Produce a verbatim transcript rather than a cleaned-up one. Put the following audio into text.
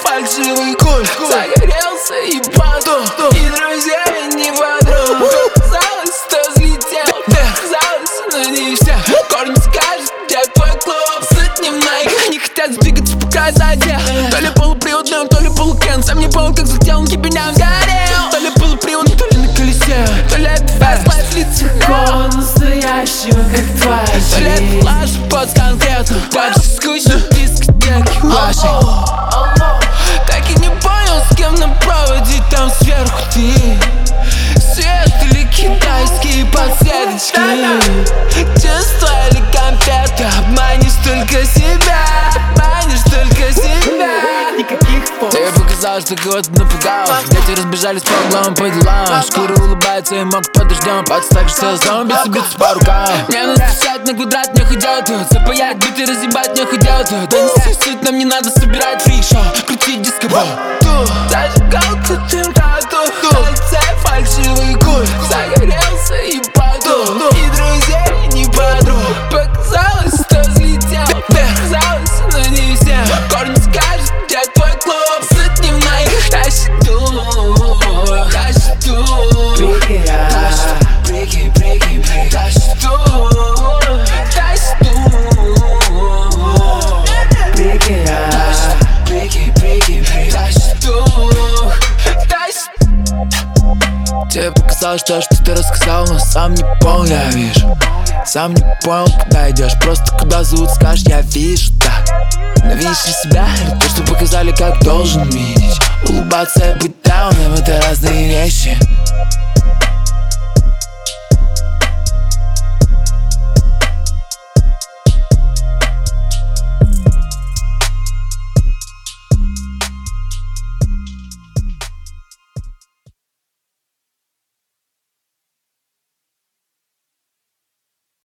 фальшивый культ. Загорелся и падал, и друзей не подруг. Казалось, что взлетел, казалось, но не все. Корни скажет, где твой клуб с дневной. Они хотят сдвигаться, показать. То ли полуприводным, то ли полукен. Сам не понял, как взлетел, он кипеням сгорел. То ли полуприводным, то ли на колесе. То ли это фаст лайф лицо настоящего, как твоя жизнь. То ли это флаш под конкретно. Так же скучно в дискотеке вашей. Так и не понял, с кем на проводе там сверху ты. Свет или китайские подсветочки. Чувство или конфетка. Обманешь только себя, обманешь только себя. Никаких фото. Тебе показалось, что кого-то напугал. Дети разбежались по углам, по делам. Шкура улыбается и мог под дождем. Пальцы так же все злом, биться, биться по рукам. Мне надо писать на квадрат, не ходят. Запаять, биты, разъебать, не ходят. Да не суть, нам не надо собирать фрик-шоу, крутить диско-бол. Зажигалка, дым, тату, на лице фальшивый культ. Загорелся и падал, и друзей не подруг. Показалось, что взлетел, казалось, но не все. Корни скажет, где твой клуб с дневной. Тащит дух, тащит дух. Брики, брики, брики, тащит дух, тащит дух. Брики, брики, брики, брики, тащит дух, тащит. Тебе показалось, что что ты рассказал, но сам не понял, я вижу. Сам не понял, куда идешь, просто куда зовут, скажешь, я вижу, так. Но видишь ли себя, это то, что показали, как должен видеть. Улыбаться и быть дауном — это разные вещи.